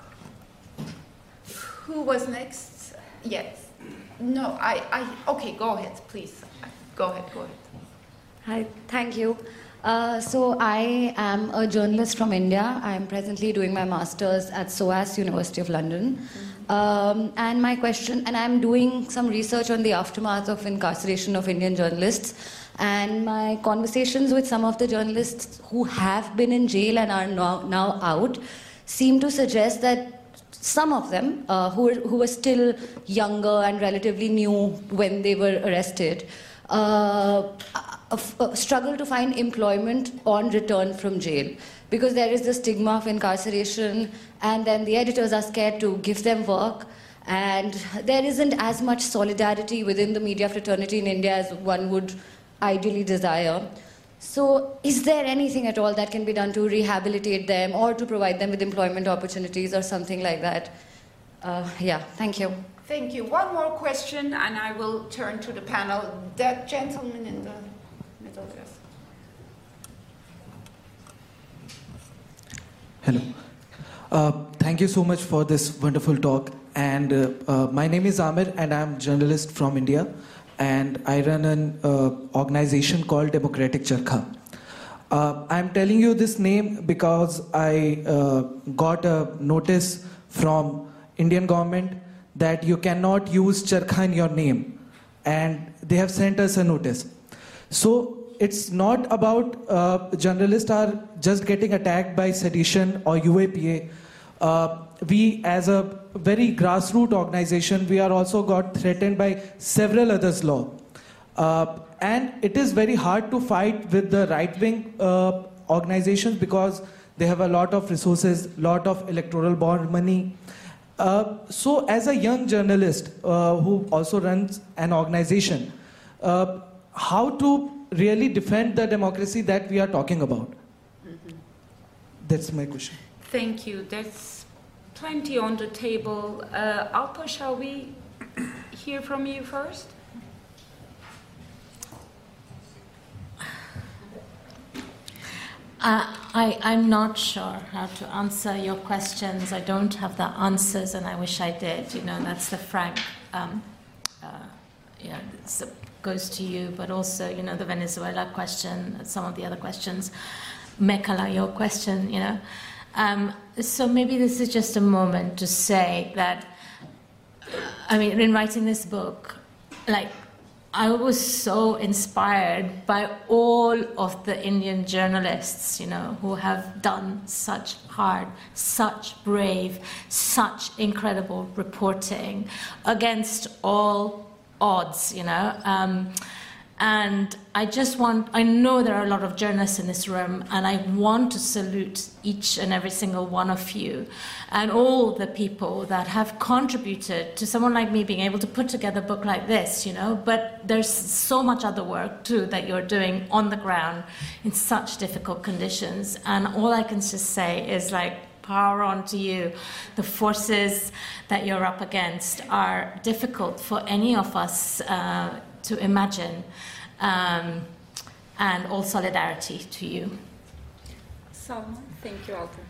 Speaker 2: Who was next? Yes. No, I, I, okay, go ahead, please. Go ahead, go ahead.
Speaker 14: Hi, thank you. Uh, so I am a journalist from India. I am presently doing my master's at SOAS, University of London. Mm-hmm. Um, and my question, and I'm doing some research on the aftermath of incarceration of Indian journalists. And my conversations with some of the journalists who have been in jail and are now, now out seem to suggest that some of them, uh, who, were, who were still younger and relatively new when they were arrested, uh, uh, struggle to find employment on return from jail, because there is the stigma of incarceration, and then the editors are scared to give them work, and there isn't as much solidarity within the media fraternity in India as one would ideally desire. So is there anything at all that can be done to rehabilitate them or to provide them with employment opportunities or something like that? Uh, yeah, thank you.
Speaker 2: Thank you. One more question, and I will turn to the panel. That gentleman in the middle, yes.
Speaker 15: Hello. Uh, thank you so much for this wonderful talk. And uh, uh, my name is Amir, and I'm a journalist from India. And I run an uh, organization called Democratic Charkha. Uh, I'm telling you this name because I uh, got a notice from Indian government that you cannot use Charkha in your name, and they have sent us a notice. So it's not about uh, journalists are just getting attacked by sedition or U A P A. Uh, we, as a very grassroots organization, we are also got threatened by several others' law. Uh, and it is very hard to fight with the right-wing uh, organizations because they have a lot of resources, lot of electoral bond money. Uh, so as a young journalist uh, who also runs an organization, uh, how to really defend the democracy that we are talking about?
Speaker 6: Mm-hmm.
Speaker 15: That's my question.
Speaker 6: Thank you. There's plenty on the table. Uh, Alpa, shall we hear from you first?
Speaker 3: Uh, I, I'm not sure how to answer your questions. I don't have the answers, and I wish I did. You know, that's the frank, um, uh, you know, it goes to you, but also, you know, the Venezuela question, some of the other questions. Mekala, your question, you know. Um, so maybe this is just a moment to say that, I mean, in writing this book, like, I was so inspired by all of the Indian journalists, you know, who have done such hard, such brave, such incredible reporting against all odds, you know. Um, and I just want, I know there are a lot of journalists in this room, and I want to salute each and every single one of you and all the people that have contributed to someone like me being able to put together a book like this, you know. But there's so much other work, too, that you're doing on the ground in such difficult conditions. And all I can just say is, like, power on to you. The forces that you're up against are difficult for any of us uh, to imagine, um, and all solidarity to you.
Speaker 6: Salman, thank you, Alpa.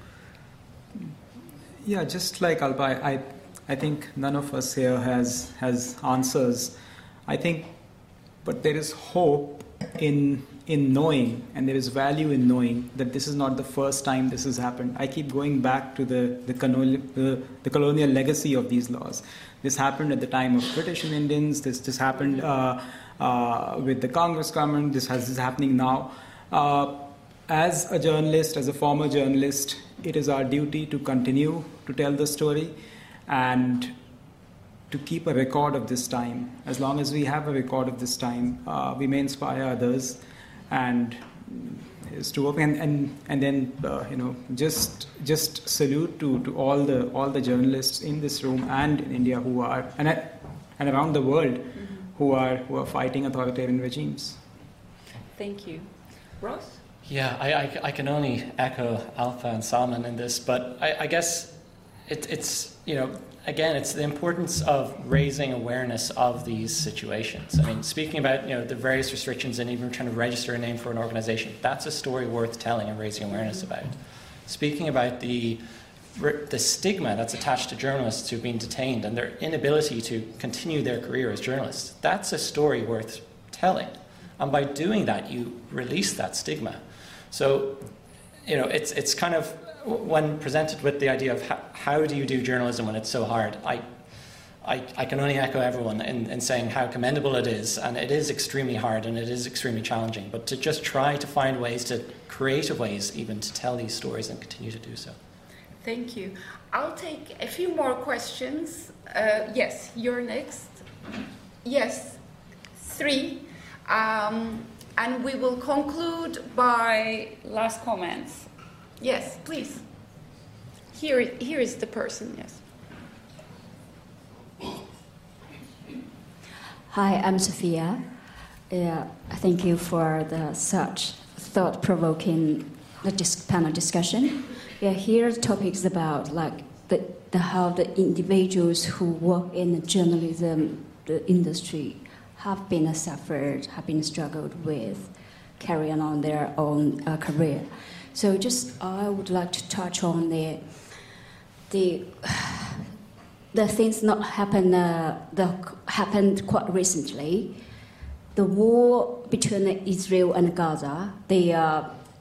Speaker 4: Yeah, just like Alpa, I, I think none of us here has has answers. I think, but there is hope in in knowing, and there is value in knowing that this is not the first time this has happened. I keep going back to the the colonial the, the colonial legacy of these laws. This happened at the time of British and Indians. This this happened uh, uh, with the Congress government. This has is happening now. Uh, as a journalist, as a former journalist, it is our duty to continue to tell the story and to keep a record of this time. As long as we have a record of this time, uh, we may inspire others, and is to open and and, and then uh, you know just just salute to, to all the all the journalists in this room and in India who are and and around the world mm-hmm. who are who are fighting authoritarian regimes.
Speaker 6: Thank you, Ross.
Speaker 5: Yeah, I, I, I can only echo Alpa and Salman in this, but I, I guess it, it's you know. Again, it's the importance of raising awareness of these situations. I mean, speaking about you know the various restrictions and even trying to register a name for an organization, that's a story worth telling and raising awareness about. Speaking about the the stigma that's attached to journalists who've been detained and their inability to continue their career as journalists, that's a story worth telling. And by doing that, you release that stigma. So, you know, it's it's kind of, when presented with the idea of how, how do you do journalism when it's so hard, I, I, I can only echo everyone in, in saying how commendable it is, and it is extremely hard and it is extremely challenging, but to just try to find ways, to creative ways even, to tell these stories and continue to do so.
Speaker 6: Thank you. I'll take a few more questions. Uh, yes, you're next. Yes, three. Um, and we will conclude by last comments. Yes, please. Here, here is the person, yes.
Speaker 16: Hi, I'm Sophia. Uh, thank you for the such thought-provoking panel discussion. Yeah, here the topic is about like the, the how the individuals who work in the journalism the industry have been suffered, have been struggled with, carrying on their own uh, career. So just I would like to touch on the the the things not happen uh, that happened quite recently. The war between Israel and Gaza. The uh,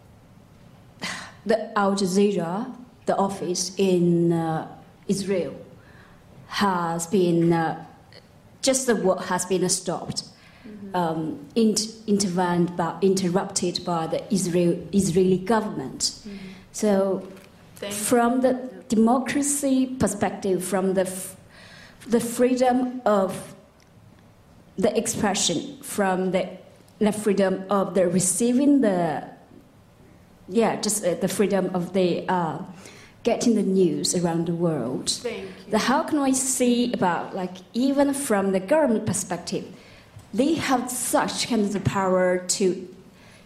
Speaker 16: the Al Jazeera, the office in uh, Israel, has been uh, just the work has been stopped. Um, inter- intervened by, interrupted by the Israel, Israeli government. Mm-hmm. So, from the democracy perspective, from the f- the freedom of the expression, from the the freedom of the receiving the yeah, just uh, the freedom of the uh, getting the news around the world.
Speaker 6: Thank you.
Speaker 16: The how can we see about like even from the government perspective? They have such kind of the power to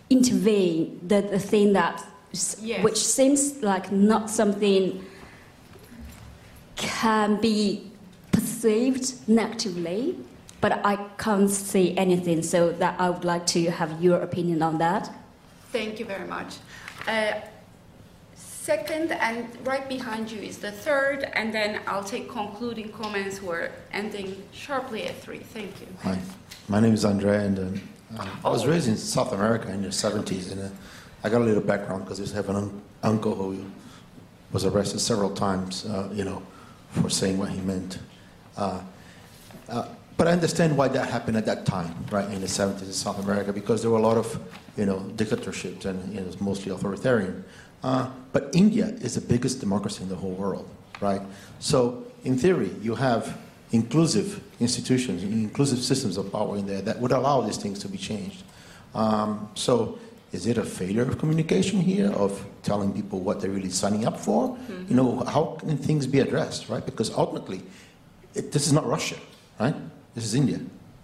Speaker 16: intervene the, the thing that,
Speaker 2: Yes.
Speaker 16: which seems like not something can be perceived negatively, but I can't see anything, so that I would like to have your opinion on that.
Speaker 2: Thank you very much. Uh, second, and right behind you is the third, and then I'll take concluding comments. We're ending sharply at three. Thank you.
Speaker 17: Hi, my name is Andre, and um, uh, I was raised in South America in the seventies, and uh, I got a little background because I used to have an un- uncle who was arrested several times, uh, you know, for saying what he meant. Uh, uh, but I understand why that happened at that time, right, in the seventies in South America, because there were a lot of, you know, dictatorships, and you know, it was mostly authoritarian. Uh, but India is the biggest democracy in the whole world, right? So, in theory, you have inclusive institutions, inclusive systems of power in there that would allow these things to be changed. Um, so, is it a failure of communication here, of telling people what they're really signing up for? Mm-hmm. You know, how can things be addressed, right? Because ultimately, it, this is not Russia, right? This is India.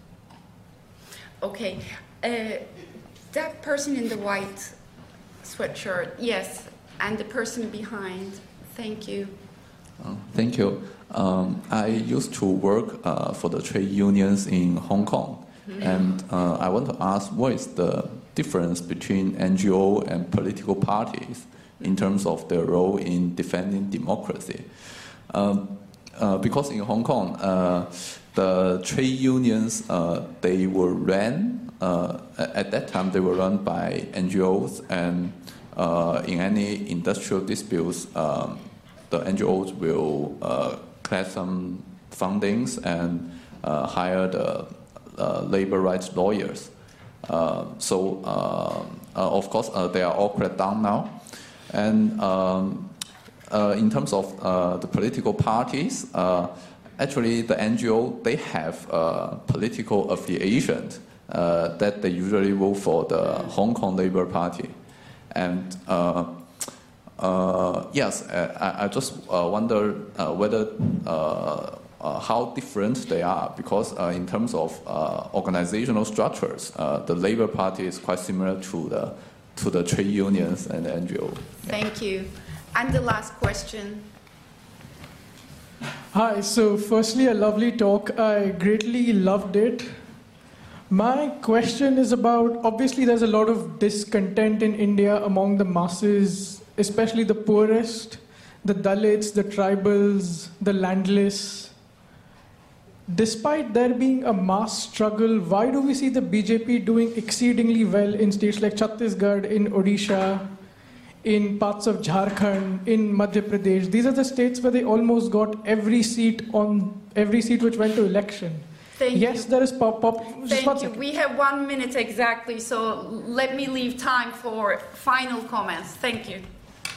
Speaker 2: Okay. Uh, that person in the white sweatshirt, yes, and the person behind, thank you.
Speaker 18: Uh, thank you. Um, I used to work uh, for the trade unions in Hong Kong, mm-hmm. and uh, I want to ask, what is the difference between N G O and political parties in terms of their role in defending democracy? Um, uh, because in Hong Kong, uh, the trade unions, uh, they were ran, uh, at that time they were run by N G Os, and uh, in any industrial disputes, um, the N G Os will uh, collect some fundings and uh, hire the uh, labor rights lawyers. Uh, so, uh, uh, of course, uh, they are all cracked down now. And um, uh, in terms of uh, the political parties, uh, actually the N G O, they have uh, political affiliations uh, that they usually vote for the Hong Kong Labour Party. And uh, uh, yes, I, I just uh, wonder uh, whether uh, Uh, how different they are, because uh, in terms of uh, organizational structures, uh, the Labour Party is quite similar to the to the trade unions and the N G O.
Speaker 2: Thank you. And the last question.
Speaker 19: Hi, so firstly, a lovely talk. I greatly loved it. My question is about, obviously there's a lot of discontent in India among the masses, especially the poorest, the Dalits, the tribals, the landless. Despite there being a mass struggle, why do we see the B J P doing exceedingly well in states like Chhattisgarh, in Odisha, in parts of Jharkhand, in Madhya Pradesh? These are the states where they almost got every seat on every seat which went to election.
Speaker 2: Thank
Speaker 19: yes,
Speaker 2: you.
Speaker 19: there is pop pop.
Speaker 2: Thank you. We have one minute exactly, so let me leave time for final comments. Thank you.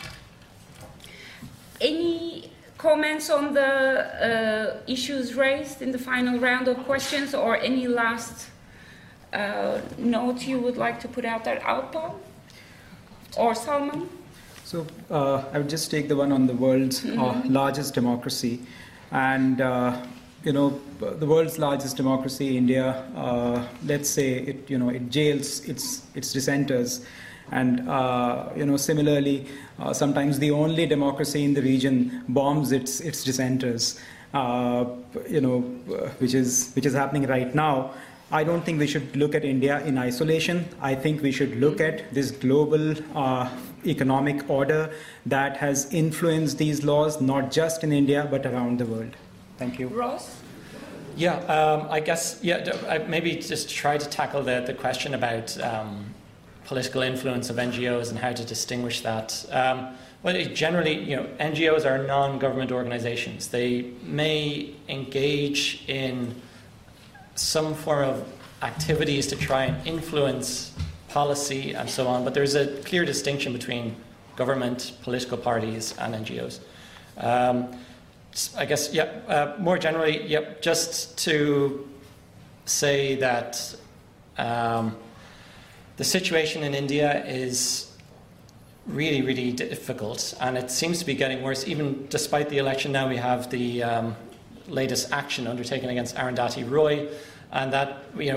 Speaker 2: Any comments on the uh, issues raised in the final round of questions, or any last uh, note you would like to put out there, Alpa or Salman?
Speaker 4: So uh, I would just take the one on the world's mm-hmm. uh, largest democracy. And, uh, you know, the world's largest democracy, India, uh, let's say, it, you know, it jails its, its dissenters. And, uh, you know, similarly, uh, sometimes the only democracy in the region bombs its its dissenters, uh, you know, which is which is happening right now. I don't think we should look at India in isolation. I think we should look at this global uh, economic order that has influenced these laws, not just in India, but around the world. Thank you.
Speaker 2: Ross?
Speaker 5: Yeah, um, I guess, yeah, I maybe just try to tackle the, the question about um, political influence of N G Os and how to distinguish that. Um, well, generally, you know, N G Os are non-government organizations. They may engage in some form of activities to try and influence policy and so on, but there's a clear distinction between government, political parties, and N G Os. Um, I guess, yeah, uh, more generally, yep, just to say that um, the situation in India is really, really difficult, and it seems to be getting worse. Even despite the election now, we have the um, latest action undertaken against Arundhati Roy, and that, you know,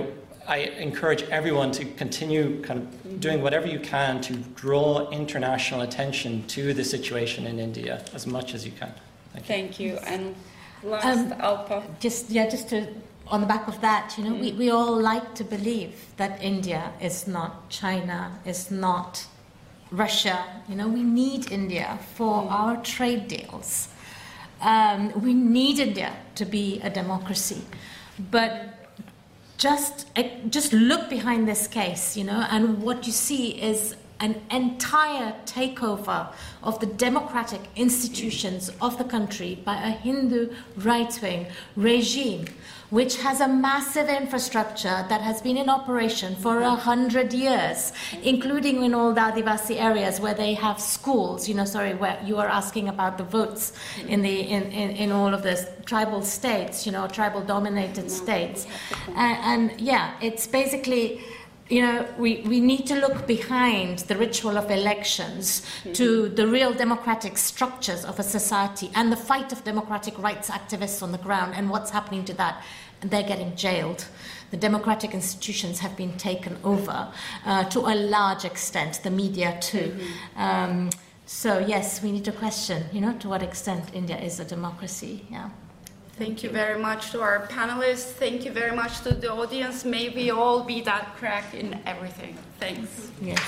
Speaker 5: I encourage everyone to continue kind of doing whatever you can to draw international attention to the situation in India as much as you can. Thank you.
Speaker 2: Thank you. And last,
Speaker 3: Um,
Speaker 2: Alpa.
Speaker 3: Just yeah, just to on the back of that, you know,
Speaker 2: Mm.
Speaker 3: we, we all like to believe that India is not China, is not Russia. You know, we need India for
Speaker 2: Mm.
Speaker 3: our trade deals. Um, we need India to be a democracy, but just just look behind this case, you know, and what you see is an entire takeover of the democratic institutions of the country by a Hindu right-wing regime, which has a massive infrastructure that has been in operation for a hundred years, including in all the Adivasi areas where they have schools. You know, sorry, where you are asking about the votes in the in, in, in all of the tribal states, you know, tribal-dominated states, and, and yeah, it's basically. You know, we, we need to look behind the ritual of elections mm-hmm. to the real democratic structures of a society and the fight of democratic rights activists on the ground and what's happening to that. And they're getting jailed. The democratic institutions have been taken over uh, to a large extent, the media too. Mm-hmm. Um, so, yes, we need to question, you know, to what extent India is a democracy. Yeah.
Speaker 2: Thank you very much to our panelists. Thank you very much to the audience. May we all be that crack in everything. Thanks.
Speaker 3: Yes.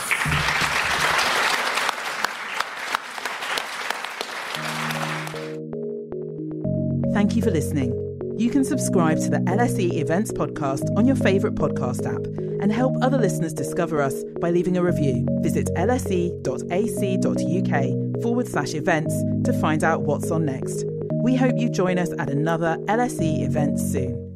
Speaker 1: Thank you for listening. You can subscribe to the L S E Events podcast on your favourite podcast app and help other listeners discover us by leaving a review. Visit lse.ac.uk forward slash events to find out what's on next. We hope you join us at another L S E event soon.